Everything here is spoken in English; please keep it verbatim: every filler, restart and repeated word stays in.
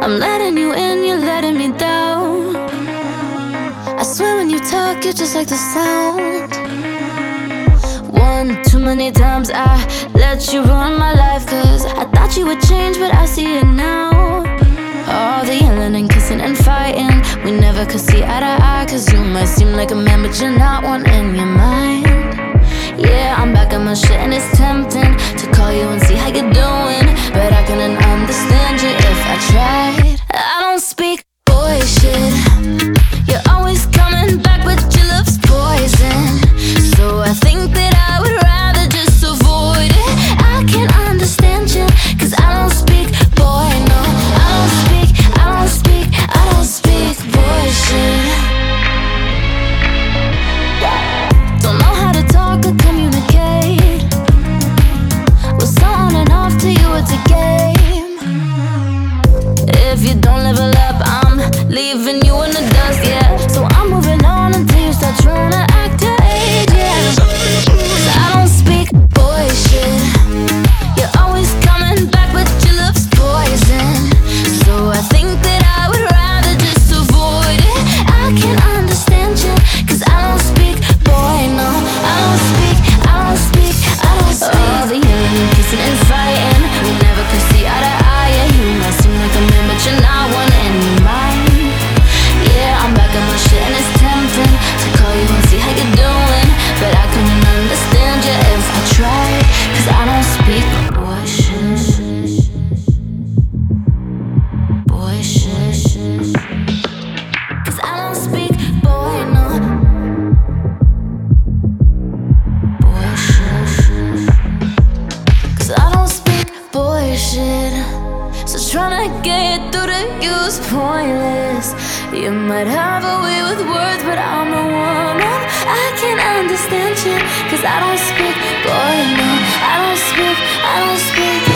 I'm letting you in, you're letting me down. I swear when you talk, you're just like the sound. One too many times I let you ruin my life, cause I thought you would change, but I see it now. All the yelling and kissing and fighting, we never could see eye to eye, cause you might seem like a man, but you're not one in your mind. Yeah, I'm back on my shit and it's tempting to call you and see how you're doing, but I couldn't understand you if I tried. I don't speak boy shit. You're always coming back, but your love's poison. So I think that I would rather just avoid it. I can't understand you, cause I don't speak boy, no. I don't speak, I don't speak, I don't speak boy shit. Don't know how to talk or communicate. Was on and off to you, it's a game. If you don't level up, I'm leaving you in the dust, yeah. So I'm moving on until you start trying to act your age, yeah. So I don't speak boy shit. You're always coming back, but your love's poison. So I think that I would rather just avoid it. I can't understand you, cause I don't speak boy, no. I don't speak, I don't speak, I don't speak. All the yelling and kissing and fighting, we never could see eye to eye, yeah. You might seem like a man, but you're not one in your mind. Yeah, I'm back on my shit and it's tempting to call you and see how you're doing, but I couldn't understand you if I tried, cause I don't speak boy shit. Boy shit. Cause I don't speak boy, no. Boy shit. Cause I don't speak boy shit. So tryna get through to you's pointless. You might have a way with words, but I'm a woman. I can't understand you, cause I don't speak boy, no. I don't speak, I don't speak